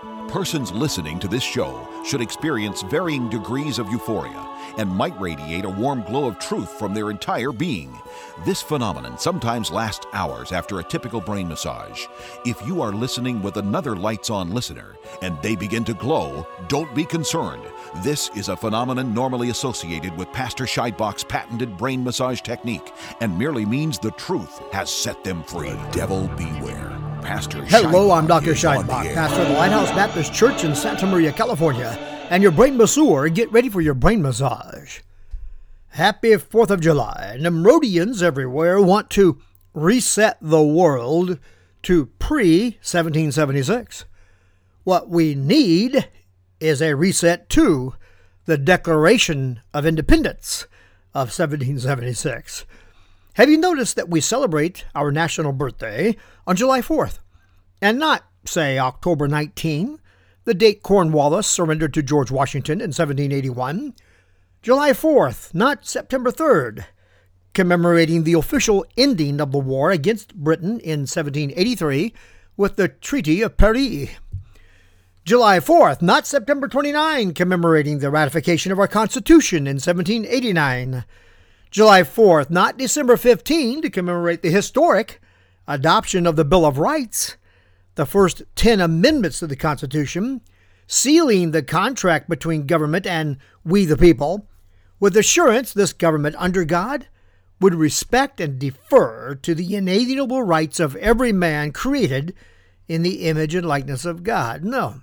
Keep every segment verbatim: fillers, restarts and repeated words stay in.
Persons listening to this show should experience varying degrees of euphoria and might radiate a warm glow of truth from their entire being. This phenomenon sometimes lasts hours after a typical brain massage. If you are listening with another lights-on listener and they begin to glow, don't be concerned. This is a phenomenon normally associated with Pastor Scheidbach's patented brain massage technique and merely means the truth has set them free. The devil beware. Pastor Hello, Scheidbach I'm Doctor is on Scheidbach, the air. pastor of the Lighthouse Baptist Church in Santa Maria, California, and your brain masseur. Get ready for your brain massage. Happy fourth of July. Nimrodians everywhere want to reset the world to pre seventeen seventy-six. What we need is a reset to the Declaration of Independence of seventeen seventy-six. Have you noticed that we celebrate our national birthday on July fourth, and not, say, October nineteenth, the date Cornwallis surrendered to George Washington in seventeen eighty-one, July fourth, not September third, commemorating the official ending of the war against Britain in seventeen eighty-three with the Treaty of Paris, July fourth, not September twenty-ninth, commemorating the ratification of our Constitution in seventeen eighty-nine, July fourth, not December fifteenth, to commemorate the historic adoption of the Bill of Rights, the first ten amendments to the Constitution, sealing the contract between government and we the people, with assurance this government under God would respect and defer to the inalienable rights of every man created in the image and likeness of God. No.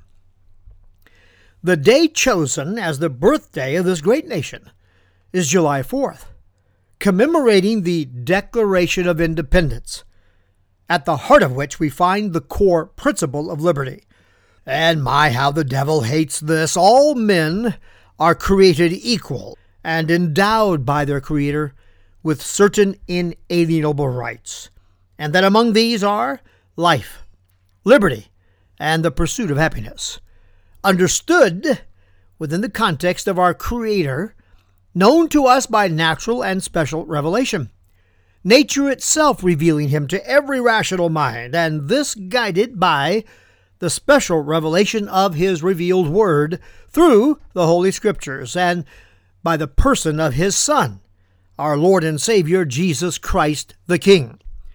The day chosen as the birthday of this great nation is July fourth, commemorating the Declaration of Independence, at the heart of which we find the core principle of liberty. And my, how the devil hates this. All men are created equal and endowed by their Creator with certain inalienable rights, and that among these are life, liberty, and the pursuit of happiness, understood within the context of our Creator, known to us by natural and special revelation, nature itself revealing him to every rational mind, and this guided by the special revelation of his revealed word through the Holy Scriptures and by the person of his Son, our Lord and Savior, Jesus Christ the King.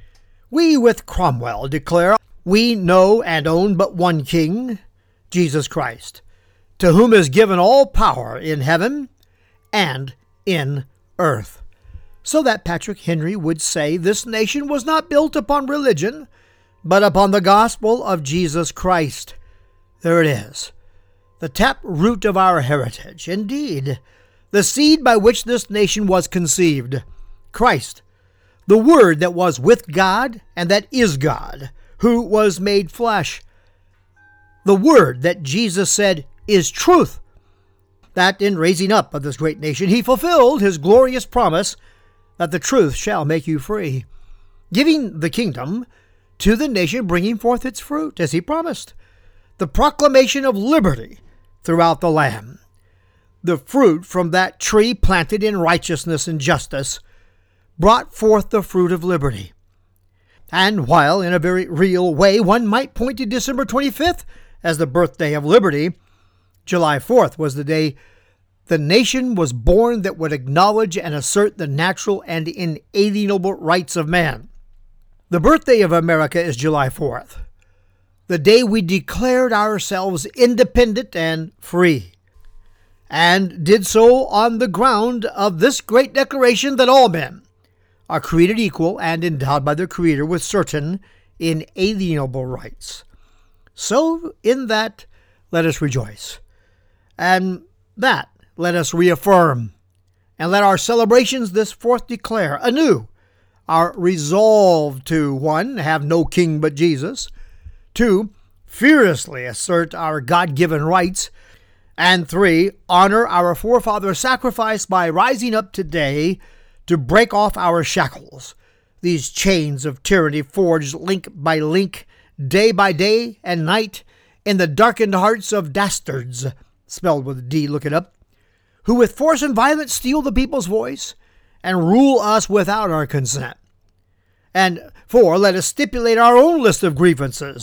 We with Cromwell declare we know and own but one King, Jesus Christ, to whom is given all power in heaven and in earth. So that Patrick Henry would say this nation was not built upon religion, but upon the gospel of Jesus Christ. There it is, the tap root of our heritage. Indeed, the seed by which this nation was conceived, Christ, the Word that was with God and that is God, who was made flesh. The Word that Jesus said is truth, that in raising up of this great nation, he fulfilled his glorious promise that the truth shall make you free, giving the kingdom to the nation, bringing forth its fruit, as he promised, the proclamation of liberty throughout the land. The fruit from that tree planted in righteousness and justice brought forth the fruit of liberty. And while in a very real way one might point to December twenty-fifth as the birthday of liberty, July fourth was the day the nation was born that would acknowledge and assert the natural and inalienable rights of man. The birthday of America is July fourth, the day we declared ourselves independent and free, and did so on the ground of this great declaration that all men are created equal and endowed by their Creator with certain inalienable rights. So in that let us rejoice, and that let us reaffirm, and let our celebrations this fourth declare anew our resolve to, one, have no king but Jesus, two, fearlessly assert our God-given rights, and three, honor our forefathers' sacrifice by rising up today to break off our shackles, these chains of tyranny forged link by link, day by day and night, in the darkened hearts of dastards, spelled with a D, look it up, who with force and violence steal the people's voice and rule us without our consent. And four, let us stipulate our own list of grievances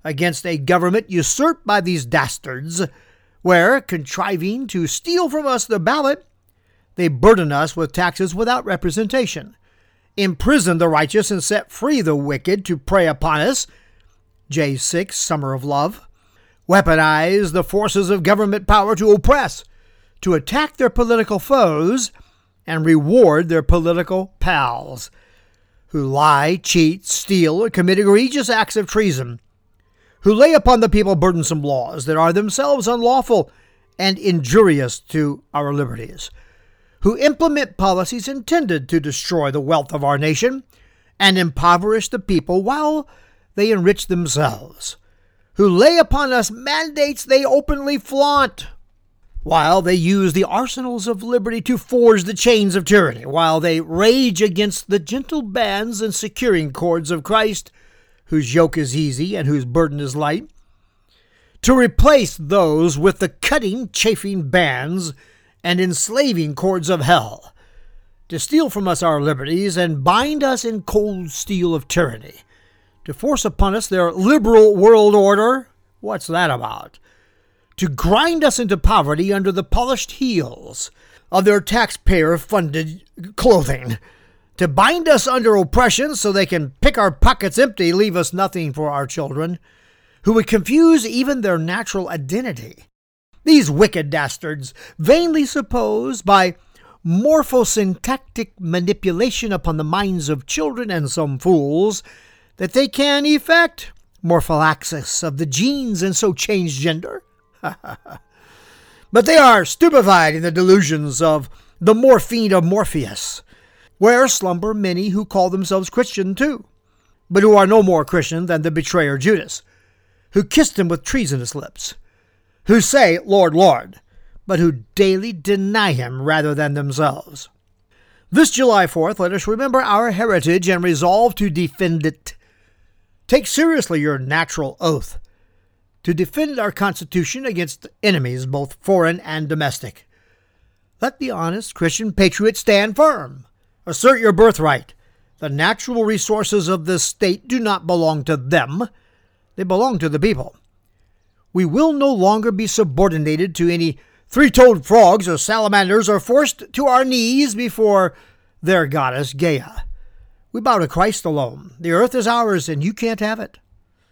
against a government usurped by these dastards, where, contriving to steal from us the ballot, they burden us with taxes without representation, imprison the righteous and set free the wicked to prey upon us, J six, Summer of Love, weaponize the forces of government power to oppress, to attack their political foes, and reward their political pals, who lie, cheat, steal, or commit egregious acts of treason, who lay upon the people burdensome laws that are themselves unlawful and injurious to our liberties, who implement policies intended to destroy the wealth of our nation and impoverish the people while they enrich themselves, who lay upon us mandates they openly flaunt, while they use the arsenals of liberty to forge the chains of tyranny, while they rage against the gentle bands and securing cords of Christ, whose yoke is easy and whose burden is light, to replace those with the cutting, chafing bands and enslaving cords of hell, to steal from us our liberties and bind us in cold steel of tyranny, to force upon us their liberal world order. What's that about? To grind us into poverty under the polished heels of their taxpayer-funded clothing, to bind us under oppression so they can pick our pockets empty, leave us nothing for our children, who would confuse even their natural identity. These wicked dastards vainly suppose, by morphosyntactic manipulation upon the minds of children and some fools, that they can effect morphallaxis of the genes and so change gender. But they are stupefied in the delusions of the morphine of Morpheus, where slumber many who call themselves Christian too, but who are no more Christian than the betrayer Judas, who kissed him with treasonous lips, who say, Lord, Lord, but who daily deny him rather than themselves. This July fourth, let us remember our heritage and resolve to defend it. Take seriously your natural oath to defend our Constitution against enemies, both foreign and domestic. Let the honest Christian patriot stand firm. Assert your birthright. The natural resources of this state do not belong to them. They belong to the people. We will no longer be subordinated to any three-toed frogs or salamanders or forced to our knees before their goddess Gaia. We bow to Christ alone. The earth is ours, and you can't have it.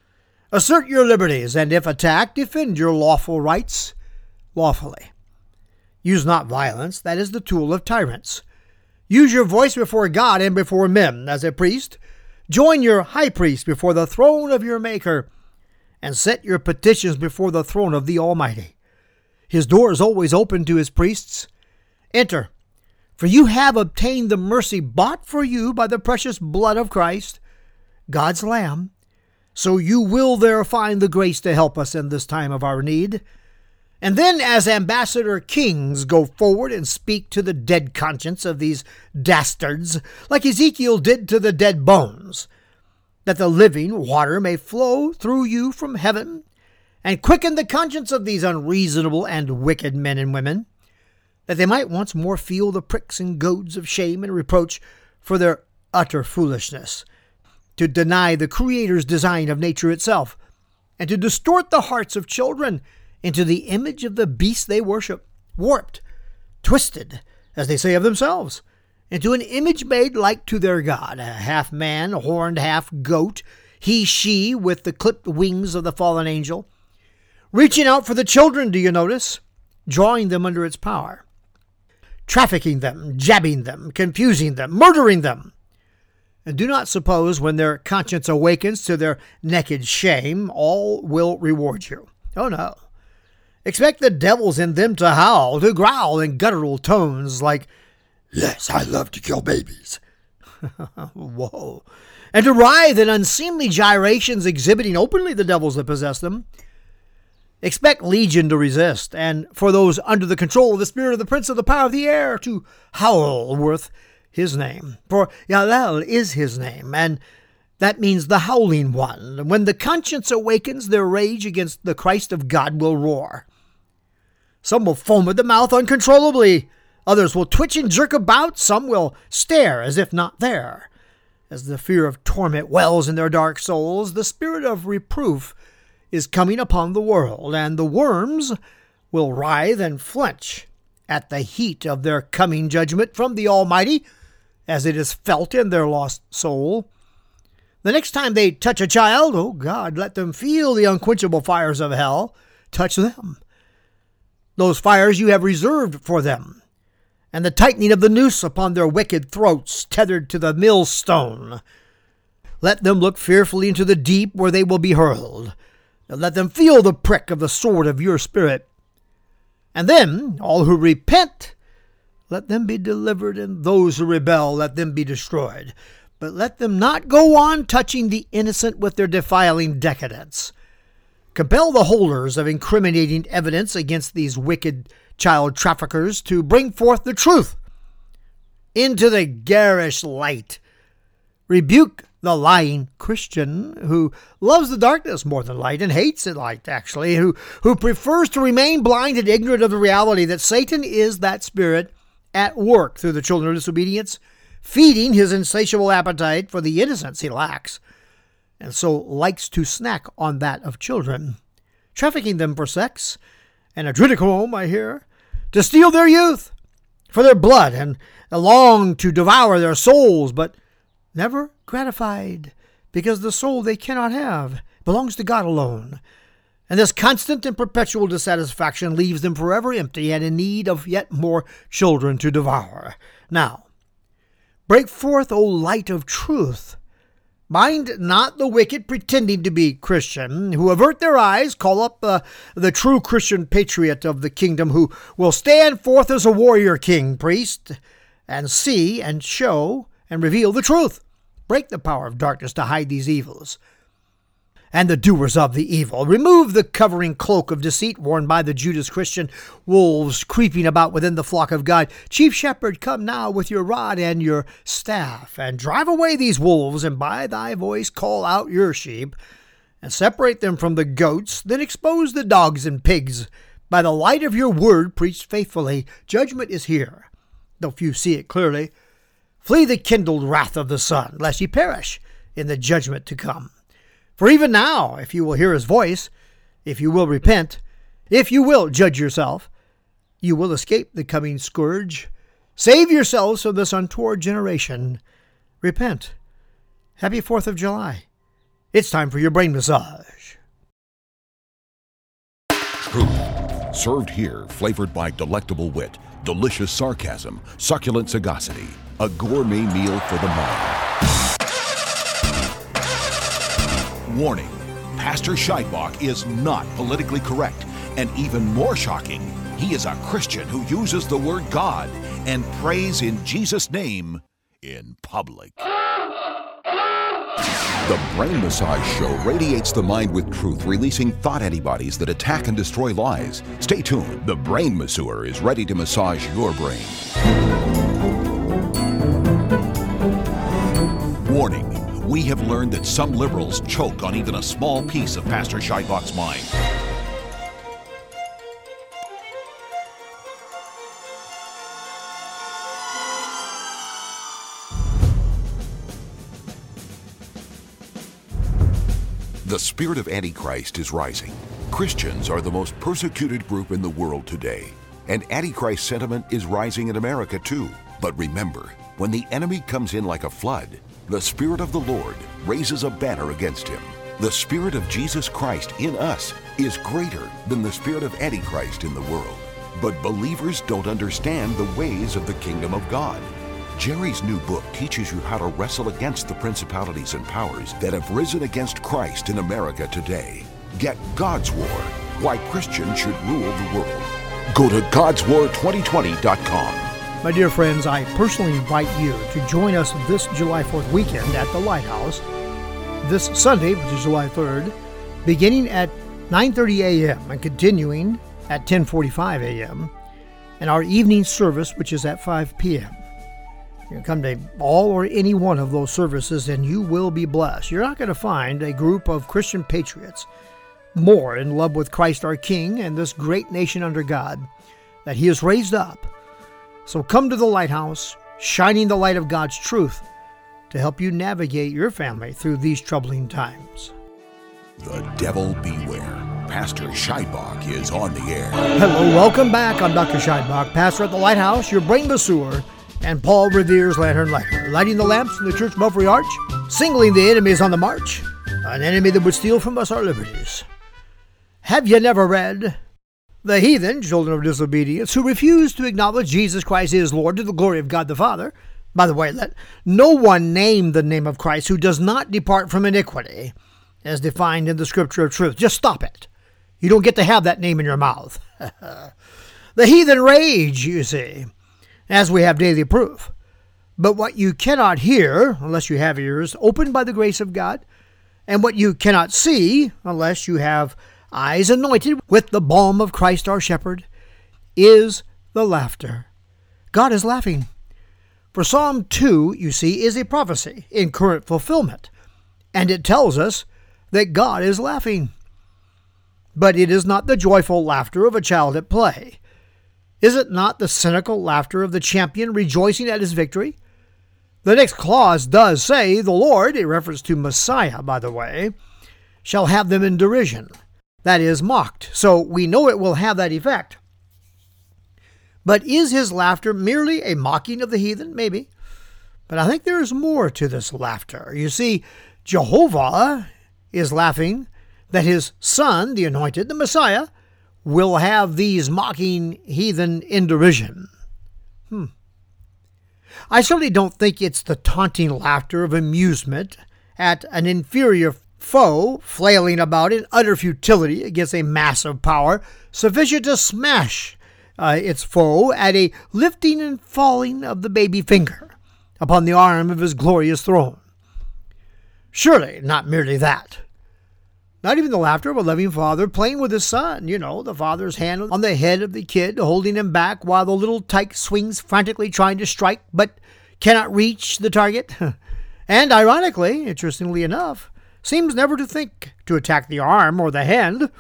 Assert your liberties, and if attacked, defend your lawful rights lawfully. Use not violence, that is the tool of tyrants. Use your voice before God and before men as a priest. Join your high priest before the throne of your Maker, and set your petitions before the throne of the Almighty. His door is always open to his priests. Enter, for you have obtained the mercy bought for you by the precious blood of Christ, God's Lamb, so you will there find the grace to help us in this time of our need. And then, as ambassador kings, go forward and speak to the dead conscience of these dastards, like Ezekiel did to the dead bones, that the living water may flow through you from heaven, and quicken the conscience of these unreasonable and wicked men and women, that they might once more feel the pricks and goads of shame and reproach for their utter foolishness, to deny the Creator's design of nature itself, and to distort the hearts of children into the image of the beast they worship, warped, twisted, as they say of themselves, into an image made like to their God, a half man, horned, half goat, he, she, with the clipped wings of the fallen angel, reaching out for the children, do you notice? Drawing them under its power, trafficking them, jabbing them, confusing them, murdering them. And do not suppose when their conscience awakens to their naked shame, all will reward you. Oh, no. Expect the devils in them to howl, to growl in guttural tones like, yes, I love to kill babies. Whoa. And to writhe in unseemly gyrations exhibiting openly the devils that possess them. Expect legion to resist, and for those under the control of the spirit of the prince of the power of the air to howl worth his name. For Yalel is his name, and that means the howling one. When the conscience awakens, their rage against the Christ of God will roar. Some will foam at the mouth uncontrollably. Others will twitch and jerk about. Some will stare as if not there. As the fear of torment wells in their dark souls, the spirit of reproof is coming upon the world, and the worms will writhe and flinch at the heat of their coming judgment from the Almighty, as it is felt in their lost soul. The next time they touch a child, oh God, let them feel the unquenchable fires of hell touch them. Those fires you have reserved for them, and the tightening of the noose upon their wicked throats tethered to the millstone. Let them look fearfully into the deep where they will be hurled, and let them feel the prick of the sword of your Spirit. And then all who repent, let them be delivered, and those who rebel, let them be destroyed. But let them not go on touching the innocent with their defiling decadence. Compel the holders of incriminating evidence against these wicked child traffickers to bring forth the truth into the garish light. Rebuke the lying Christian who loves the darkness more than light and hates it light, actually, who, who prefers to remain blind and ignorant of the reality that Satan is that spirit at work through the children of disobedience, feeding his insatiable appetite for the innocence he lacks, and so likes to snack on that of children, trafficking them for sex and adrenochrome, I hear, to steal their youth for their blood, and long to devour their souls, but never gratified, because the soul they cannot have belongs to God alone. And this constant and perpetual dissatisfaction leaves them forever empty and in need of yet more children to devour. Now, break forth, O light of truth. Mind not the wicked pretending to be Christian, who avert their eyes, call up uh, the true Christian patriot of the kingdom, who will stand forth as a warrior king, priest, and see and show and reveal the truth. Break the power of darkness to hide these evils and the doers of the evil. Remove the covering cloak of deceit worn by the Judas Christian, wolves creeping about within the flock of God. Chief Shepherd, come now with your rod and your staff, and drive away these wolves, and by thy voice call out your sheep, and separate them from the goats, then expose the dogs and pigs. By the light of your word preached faithfully, judgment is here, though few see it clearly. Flee the kindled wrath of the sun, lest ye perish in the judgment to come. For even now, if you will hear his voice, if you will repent, if you will judge yourself, you will escape the coming scourge. Save yourselves from this untoward generation. Repent. Happy fourth of July. It's time for your brain massage. Truth, served here, flavored by delectable wit, delicious sarcasm, succulent sagacity. A gourmet meal for the mind. Warning, Pastor Scheidbach is not politically correct, and even more shocking, he is a Christian who uses the word God and prays in Jesus' name in public. The Brain Massage Show radiates the mind with truth, releasing thought antibodies that attack and destroy lies. Stay tuned. The Brain Masseur is ready to massage your brain. Warning. We have learned that some liberals choke on even a small piece of Pastor Scheidbach's mind. The spirit of Antichrist is rising. Christians are the most persecuted group in the world today, and Antichrist sentiment is rising in America too. But remember, when the enemy comes in like a flood, the Spirit of the Lord raises a banner against him. The Spirit of Jesus Christ in us is greater than the spirit of Antichrist in the world. But believers don't understand the ways of the kingdom of God. Jerry's new book teaches you how to wrestle against the principalities and powers that have risen against Christ in America today. Get God's War, Why Christians Should Rule the World. Go to gods war twenty twenty dot com. My dear friends, I personally invite you to join us this July fourth weekend at the Lighthouse this Sunday, which is July third, beginning at nine thirty a.m. and continuing at ten forty-five a.m., and our evening service, which is at five p.m. You can come to all or any one of those services and you will be blessed. You're not going to find a group of Christian patriots more in love with Christ our King and this great nation under God that He has raised up. So come to the Lighthouse, shining the light of God's truth to help you navigate your family through these troubling times. The devil beware. Pastor Scheidbach is on the air. Hello, welcome back. I'm Doctor Scheidbach, pastor at the Lighthouse, your brain masseur, and Paul Revere's Lantern Lighter, lighting the lamps in the church belfry arch, singling the enemies on the march, an enemy that would steal from us our liberties. Have you never read? The heathen, children of disobedience, who refuse to acknowledge Jesus Christ is Lord to the glory of God the Father. By the way, let no one name the name of Christ who does not depart from iniquity, as defined in the Scripture of truth. Just stop it. You don't get to have that name in your mouth. The heathen rage, you see, as we have daily proof. But what you cannot hear, unless you have ears opened by the grace of God, and what you cannot see, unless you have eyes anointed with the balm of Christ our shepherd, is the laughter. God is laughing. For Psalm two, you see, is a prophecy in current fulfillment, and it tells us that God is laughing. But it is not the joyful laughter of a child at play. Is it not the cynical laughter of the champion rejoicing at his victory? The next clause does say, the Lord, a reference to Messiah, by the way, shall have them in derision. That is, mocked. So we know it will have that effect. But is his laughter merely a mocking of the heathen? Maybe. But I think there is more to this laughter. You see, Jehovah is laughing that his son, the anointed, the Messiah, will have these mocking heathen in derision. Hmm. I certainly don't think it's the taunting laughter of amusement at an inferior foe flailing about in utter futility against a massive power sufficient to smash uh, its foe at a lifting and falling of the baby finger upon the arm of his glorious throne. Surely not merely that. Not even the laughter of a loving father playing with his son. You know, the father's hand on the head of the kid, holding him back while the little tyke swings frantically trying to strike, but cannot reach the target. And ironically, interestingly enough, seems never to think to attack the arm or the hand.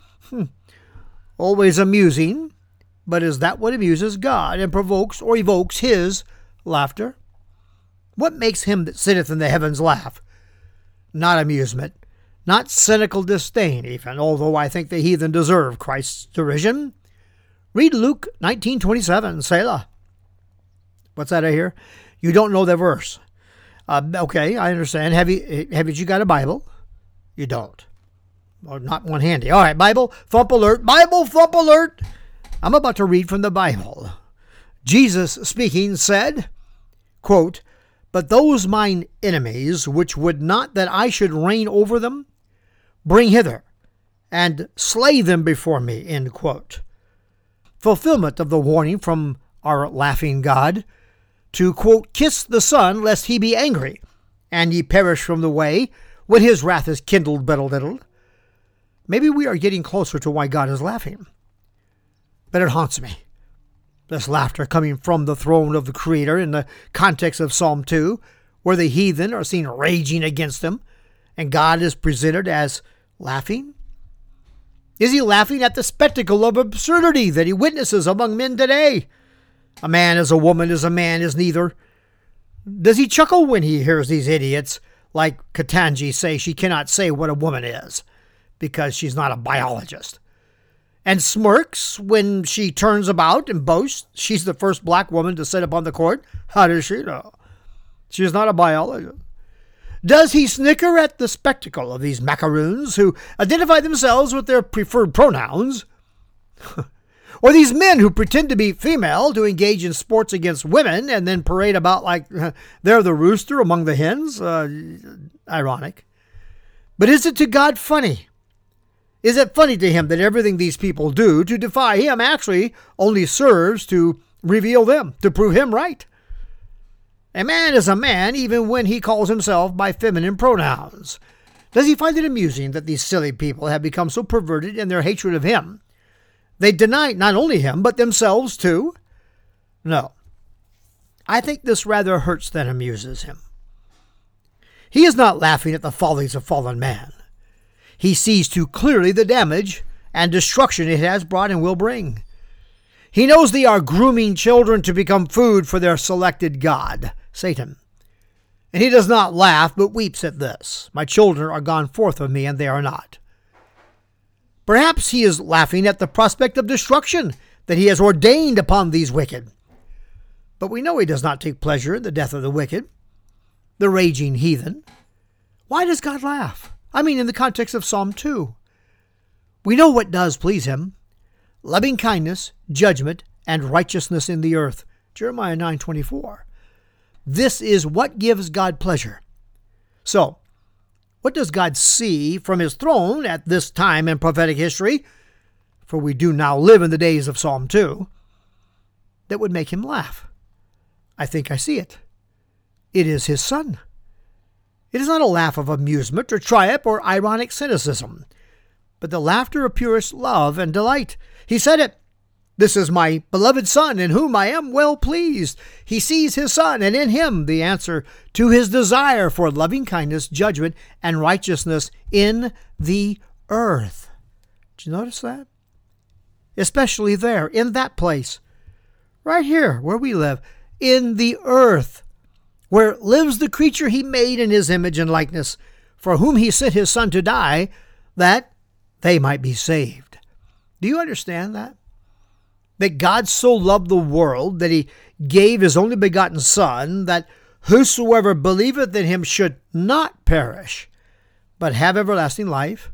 Always amusing, but is that what amuses God and provokes or evokes his laughter? What makes him that sitteth in the heavens laugh? Not amusement. Not cynical disdain, even, although I think the heathen deserve Christ's derision. Read Luke nineteen twenty-seven, Selah. What's that I hear? You don't know the verse. Uh, okay, I understand. Have you, have you got a Bible? You don't. Or not one handy. All right, Bible thump alert. Bible thump alert. I'm about to read from the Bible. Jesus speaking said, quote, "But those mine enemies, which would not that I should reign over them, bring hither, and slay them before me," end quote. Fulfillment of the warning from our laughing God to, quote, "kiss the Son, lest he be angry, and ye perish from the way, when his wrath is kindled but a little." Maybe we are getting closer to why God is laughing. But it haunts me. This laughter coming from the throne of the Creator in the context of Psalm two, where the heathen are seen raging against him, and God is presented as laughing? Is he laughing at the spectacle of absurdity that he witnesses among men today? A man is a woman is a man is neither. Does he chuckle when he hears these idiots like Katanji say she cannot say what a woman is because she's not a biologist? And smirks when she turns about and boasts she's the first black woman to sit upon the court? How does she know? She's not a biologist. Does he snicker at the spectacle of these macaroons who identify themselves with their preferred pronouns? Or these men who pretend to be female to engage in sports against women and then parade about like they're the rooster among the hens? Uh, ironic. But is it to God funny? Is it funny to him that everything these people do to defy him actually only serves to reveal them, to prove him right? A man is a man even when he calls himself by feminine pronouns. Does he find it amusing that these silly people have become so perverted in their hatred of him? They deny not only him, but themselves too? No. I think this rather hurts than amuses him. He is not laughing at the follies of fallen man. He sees too clearly the damage and destruction it has brought and will bring. He knows they are grooming children to become food for their selected god, Satan. And he does not laugh, but weeps at this. My children are gone forth of me, and they are not. Perhaps he is laughing at the prospect of destruction that he has ordained upon these wicked. But we know he does not take pleasure in the death of the wicked, the raging heathen. Why does God laugh? I mean, in the context of Psalm two. We know what does please him: loving kindness, judgment, and righteousness in the earth. Jeremiah nine twenty-four. This is what gives God pleasure. So, what does God see from his throne at this time in prophetic history, for we do now live in the days of Psalm two, that would make him laugh? I think I see it. It is his Son. It is not a laugh of amusement or triumph or ironic cynicism, but the laughter of purest love and delight. He said it. This is my beloved Son, in whom I am well pleased. He sees his Son, and in him the answer to his desire for loving kindness, judgment, and righteousness in the earth. Did you notice that? Especially there, in that place, right here where we live, in the earth, where lives the creature he made in his image and likeness, for whom he sent his Son to die, that they might be saved. Do you understand that? That God so loved the world that he gave his only begotten Son, that whosoever believeth in him should not perish, but have everlasting life.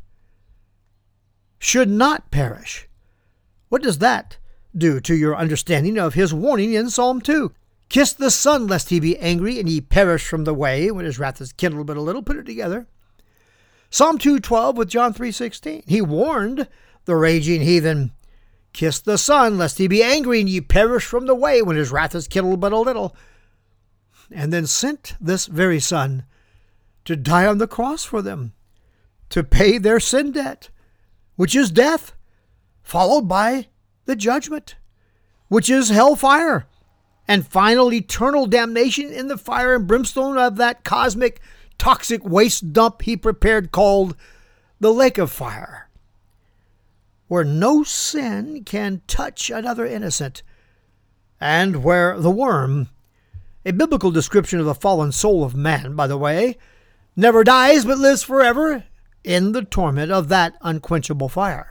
Should not perish. What does that do to your understanding of his warning in Psalm two? Kiss the Son, lest he be angry, and ye perish from the way, when his wrath is kindled but a little. Put it together. Psalm two twelve with John three sixteen. He warned the raging heathen, kiss the Son, lest he be angry, and ye perish from the way, when his wrath is kindled but a little. And then sent this very Son to die on the cross for them, to pay their sin debt, which is death, followed by the judgment, which is hellfire, and final eternal damnation in the fire and brimstone of that cosmic toxic waste dump he prepared, called the lake of fire, where no sin can touch another innocent, and where the worm, a biblical description of the fallen soul of man, by the way, never dies but lives forever in the torment of that unquenchable fire.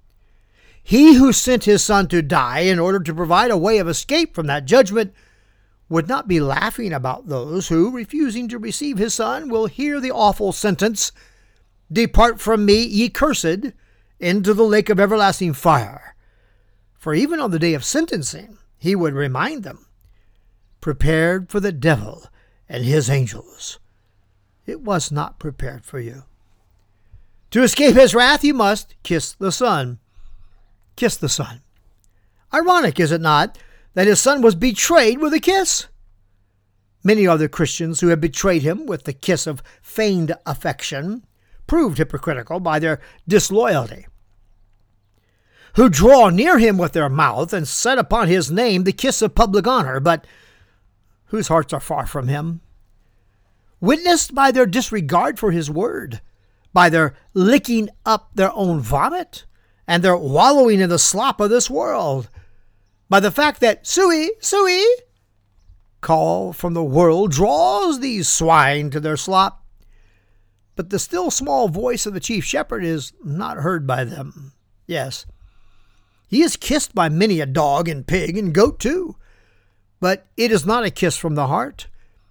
He who sent his Son to die in order to provide a way of escape from that judgment would not be laughing about those who, refusing to receive his Son, will hear the awful sentence, "Depart from me, ye cursed, into the lake of everlasting fire." For even on the day of sentencing, he would remind them, prepared for the devil and his angels. It was not prepared for you. To escape his wrath, you must kiss the Son. Kiss the Son. Ironic, is it not, that his Son was betrayed with a kiss? Many other Christians who have betrayed him with the kiss of feigned affection, proved hypocritical by their disloyalty, who draw near him with their mouth and set upon his name the kiss of public honor, but whose hearts are far from him, witnessed by their disregard for his word, by their licking up their own vomit, and their wallowing in the slop of this world, by the fact that suey, suey, call from the world draws these swine to their slop, but the still small voice of the chief shepherd is not heard by them. Yes, he is kissed by many a dog and pig and goat too, but it is not a kiss from the heart.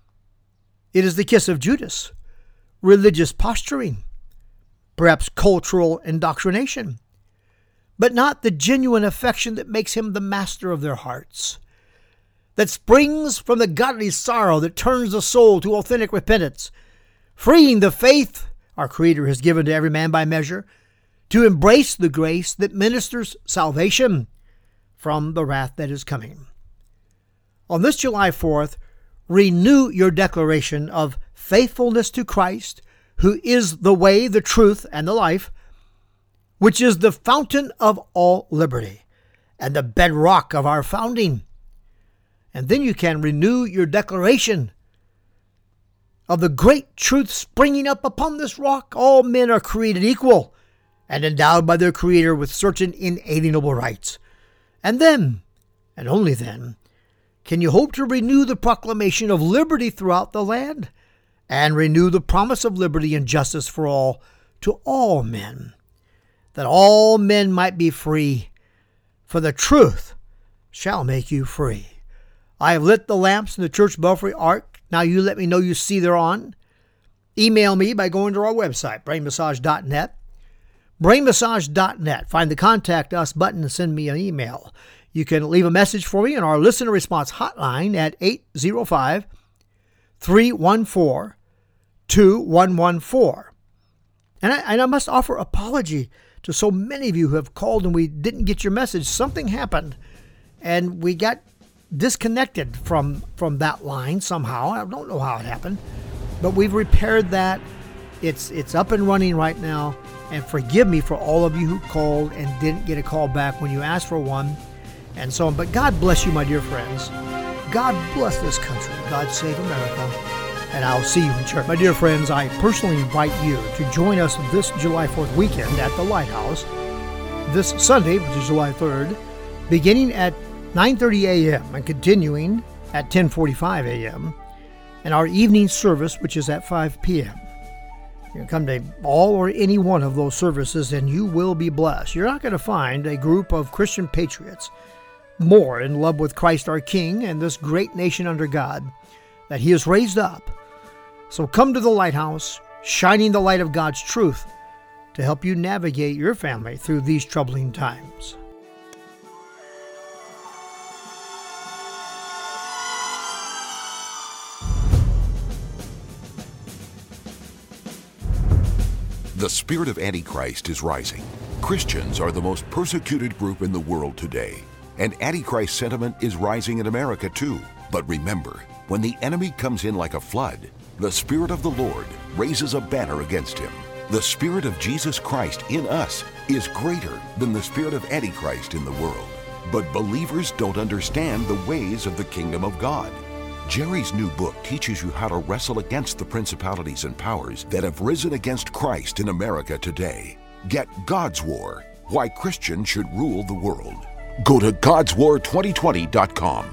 It is the kiss of Judas, religious posturing, perhaps cultural indoctrination, but not the genuine affection that makes him the master of their hearts, that springs from the godly sorrow that turns the soul to authentic repentance, freeing the faith our Creator has given to every man by measure, to embrace the grace that ministers salvation from the wrath that is coming. On this July fourth, renew your declaration of faithfulness to Christ, who is the way, the truth, and the life, which is the fountain of all liberty and the bedrock of our founding. And then you can renew your declaration of the great truth springing up upon this rock. All men are created equal and endowed by their Creator with certain inalienable rights. And then, and only then, can you hope to renew the proclamation of liberty throughout the land and renew the promise of liberty and justice for all to all men. that all men might be free, for the truth shall make you free. I have lit the lamps in the church belfry arc. Now you let me know you see they're on. Email me by going to our website, brain massage dot net. brain massage dot net. Find the Contact Us button and send me an email. You can leave a message for me in our listener response hotline at eight zero five, three one four, two one one four. And I, and I must offer apology to so many of you who have called and we didn't get your message. Something happened and we got disconnected from, from that line somehow. I don't know how it happened, but we've repaired that. It's, it's up and running right now. And forgive me for all of you who called and didn't get a call back when you asked for one and so on. But God bless you, my dear friends. God bless this country. God save America. And I'll see you in church. My dear friends, I personally invite you to join us this July fourth weekend at the Lighthouse this Sunday, which is July third, beginning at nine thirty a.m. and continuing at ten forty-five a.m. and our evening service, which is at five p.m. You can come to all or any one of those services and you will be blessed. You're not going to find a group of Christian patriots more in love with Christ our King and this great nation under God that He has raised up. So come to the Lighthouse, shining the light of God's truth to help you navigate your family through these troubling times. The spirit of Antichrist is rising. Christians are the most persecuted group in the world today. And Antichrist sentiment is rising in America too. But remember, when the enemy comes in like a flood, the Spirit of the Lord raises a banner against him. The Spirit of Jesus Christ in us is greater than the spirit of Antichrist in the world. But believers don't understand the ways of the kingdom of God. Jerry's new book teaches you how to wrestle against the principalities and powers that have risen against Christ in America today. Get God's War, Why Christians Should Rule the World. Go to gods war twenty twenty dot com.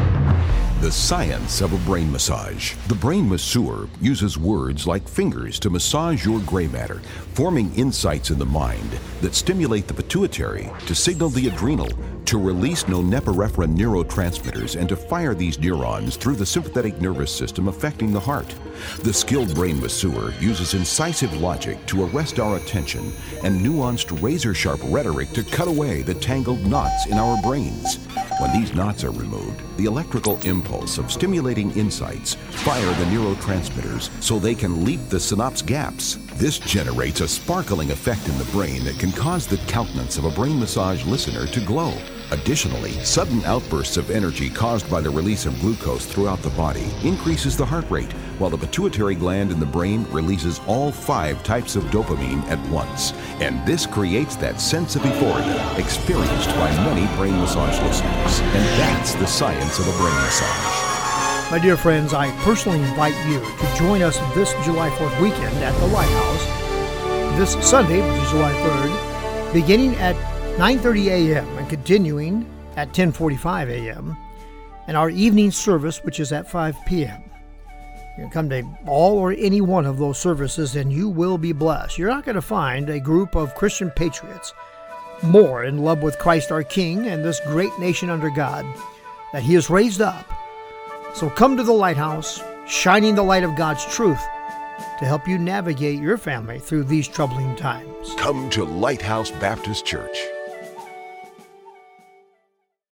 The science of a brain massage. The brain masseur uses words like fingers to massage your gray matter, forming insights in the mind that stimulate the pituitary to signal the adrenal to release norepinephrine neurotransmitters and to fire these neurons through the sympathetic nervous system affecting the heart. The skilled brain masseur uses incisive logic to arrest our attention and nuanced razor-sharp rhetoric to cut away the tangled knots in our brains. When these knots are removed, the electrical impulse of stimulating insights fire the neurotransmitters so they can leap the synapse gaps. This generates a sparkling effect in the brain that can cause the countenance of a brain massage listener to glow. Additionally, sudden outbursts of energy caused by the release of glucose throughout the body increases the heart rate, while the pituitary gland in the brain releases all five types of dopamine at once. And this creates that sense of euphoria experienced by many brain massage listeners. And that's the science of a brain massage. My dear friends, I personally invite you to join us this July fourth weekend at the Lighthouse this Sunday, which is July third, beginning at nine thirty a.m. and continuing at ten forty-five a.m. and our evening service, which is at five p.m. You can come to all or any one of those services and you will be blessed. You're not going to find a group of Christian patriots more in love with Christ our King and this great nation under God that He has raised up. So come to the Lighthouse, shining the light of God's truth to help you navigate your family through these troubling times. Come to Lighthouse Baptist Church.